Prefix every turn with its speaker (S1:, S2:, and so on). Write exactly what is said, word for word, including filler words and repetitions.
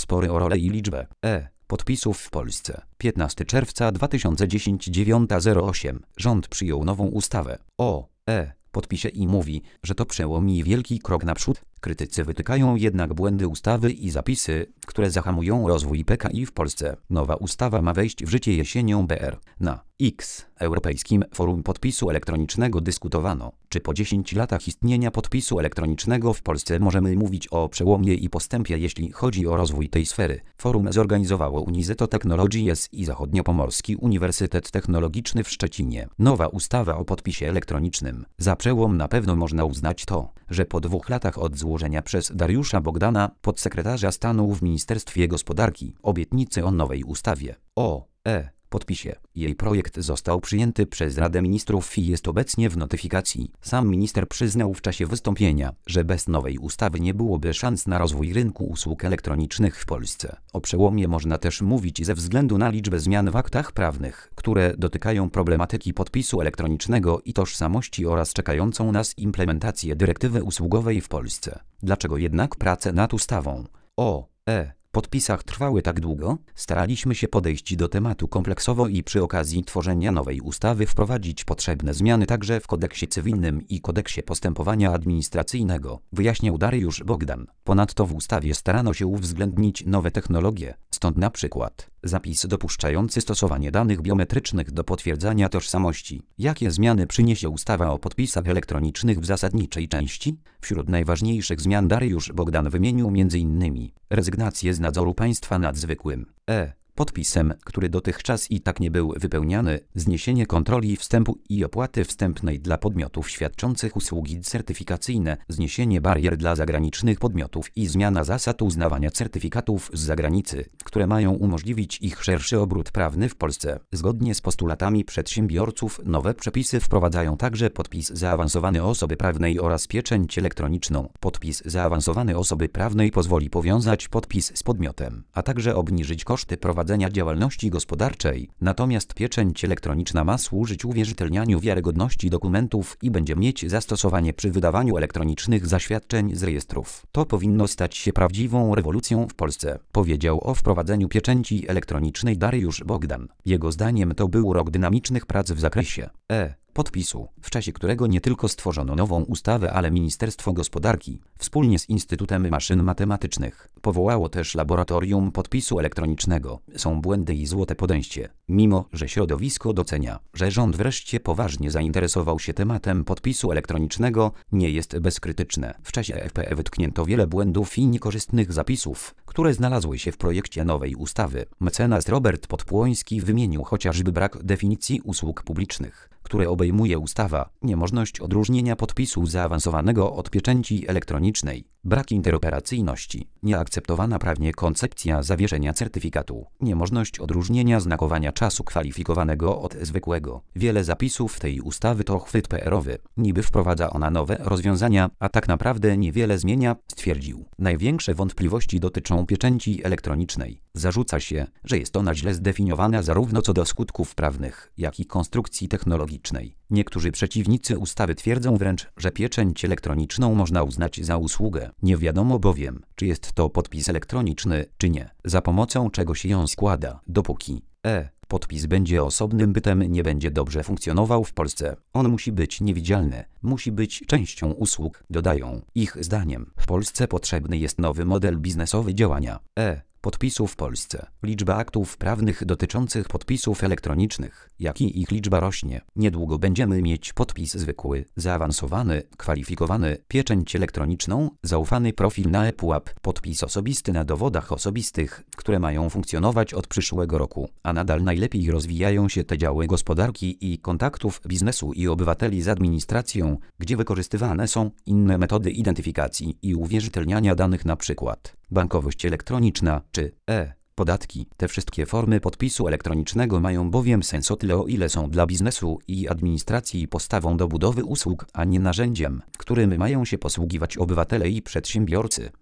S1: spory o rolę i liczbę e. podpisów w Polsce. piętnastego czerwca dwa tysiące dziesiątego, dziewiąta zero osiem. Rząd przyjął nową ustawę o e. podpisie i mówi, że to przełom i wielki krok naprzód. Krytycy wytykają jednak błędy ustawy i zapisy, które zahamują rozwój P K I w Polsce. Nowa ustawa ma wejść w życie jesienią B R. Na X, Europejskim Forum Podpisu Elektronicznego, dyskutowano, czy po dziesięciu latach istnienia podpisu elektronicznego w Polsce możemy mówić o przełomie i postępie, jeśli chodzi o rozwój tej sfery. Forum zorganizowało Unizeto Technologies i Zachodniopomorski Uniwersytet Technologiczny w Szczecinie. Nowa ustawa o podpisie elektronicznym. Za przełom na pewno można uznać to, że po dwóch latach od złożenia przez Dariusza Bogdana, podsekretarza stanu w Ministerstwie Gospodarki, obietnicy o nowej ustawie o e. podpisie, jej projekt został przyjęty przez Radę Ministrów i jest obecnie w notyfikacji. Sam minister przyznał w czasie wystąpienia, że bez nowej ustawy nie byłoby szans na rozwój rynku usług elektronicznych w Polsce. O przełomie można też mówić ze względu na liczbę zmian w aktach prawnych, które dotykają problematyki podpisu elektronicznego i tożsamości oraz czekającą nas implementację dyrektywy usługowej w Polsce. Dlaczego jednak prace nad ustawą o e. podpisach trwały tak długo? Staraliśmy się podejść do tematu kompleksowo i przy okazji tworzenia nowej ustawy wprowadzić potrzebne zmiany także w kodeksie cywilnym i kodeksie postępowania administracyjnego, wyjaśniał Dariusz Bogdan. Ponadto w ustawie starano się uwzględnić nowe technologie, stąd na przykład zapis dopuszczający stosowanie danych biometrycznych do potwierdzania tożsamości. Jakie zmiany przyniesie ustawa o podpisach elektronicznych w zasadniczej części? Wśród najważniejszych zmian Dariusz Bogdan wymienił między innymi rezygnację z nadzoru państwa nad zwykłym e. podpisem, który dotychczas i tak nie był wypełniany, zniesienie kontroli wstępu i opłaty wstępnej dla podmiotów świadczących usługi certyfikacyjne, zniesienie barier dla zagranicznych podmiotów i zmiana zasad uznawania certyfikatów z zagranicy, które mają umożliwić ich szerszy obrót prawny w Polsce. Zgodnie z postulatami przedsiębiorców nowe przepisy wprowadzają także podpis zaawansowany osoby prawnej oraz pieczęć elektroniczną. Podpis zaawansowany osoby prawnej pozwoli powiązać podpis z podmiotem, a także obniżyć koszty prowadzenia działalności gospodarczej, natomiast pieczęć elektroniczna ma służyć uwierzytelnianiu wiarygodności dokumentów i będzie mieć zastosowanie przy wydawaniu elektronicznych zaświadczeń z rejestrów. To powinno stać się prawdziwą rewolucją w Polsce, powiedział o wprowadzeniu pieczęci elektronicznej Dariusz Bogdan. Jego zdaniem to był rok dynamicznych prac w zakresie e. podpisu, w czasie którego nie tylko stworzono nową ustawę, ale Ministerstwo Gospodarki, wspólnie z Instytutem Maszyn Matematycznych, powołało też laboratorium podpisu elektronicznego. Są błędy i złote podejście. Mimo że środowisko docenia, że rząd wreszcie poważnie zainteresował się tematem podpisu elektronicznego, nie jest bezkrytyczne. W czasie F P E wytknięto wiele błędów i niekorzystnych zapisów, które znalazły się w projekcie nowej ustawy. Mecenas Robert Podpłoński wymienił chociażby brak definicji usług publicznych, które obejmuje ustawa, niemożność odróżnienia podpisu zaawansowanego od pieczęci elektronicznej, brak interoperacyjności, nieakceptowana prawnie koncepcja zawieszenia certyfikatu, niemożność odróżnienia znakowania czasu kwalifikowanego od zwykłego. Wiele zapisów tej ustawy to chwyt P R-owy. Niby wprowadza ona nowe rozwiązania, a tak naprawdę niewiele zmienia, stwierdził. Największe wątpliwości dotyczą pieczęci elektronicznej. Zarzuca się, że jest ona źle zdefiniowana zarówno co do skutków prawnych, jak i konstrukcji technologicznej. Niektórzy przeciwnicy ustawy twierdzą wręcz, że pieczęć elektroniczną można uznać za usługę. Nie wiadomo bowiem, czy jest to podpis elektroniczny, czy nie, za pomocą czego się ją składa. Dopóki e. podpis będzie osobnym bytem, nie będzie dobrze funkcjonował w Polsce. On musi być niewidzialny, musi być częścią usług, dodają. Ich zdaniem w Polsce potrzebny jest nowy model biznesowy działania e. podpisu w Polsce. Liczba aktów prawnych dotyczących podpisów elektronicznych, jak i ich liczba rośnie. Niedługo będziemy mieć podpis zwykły, zaawansowany, kwalifikowany, pieczęć elektroniczną, zaufany profil na ePUAP, podpis osobisty na dowodach osobistych, które mają funkcjonować od przyszłego roku, a nadal najlepiej rozwijają się te działy gospodarki i kontaktów biznesu i obywateli z administracją, gdzie wykorzystywane są inne metody identyfikacji i uwierzytelniania danych, na przykład bankowość elektroniczna czy e. podatki. Te wszystkie formy podpisu elektronicznego mają bowiem sens o tyle, o ile są dla biznesu i administracji podstawą do budowy usług, a nie narzędziem, którym mają się posługiwać obywatele i przedsiębiorcy.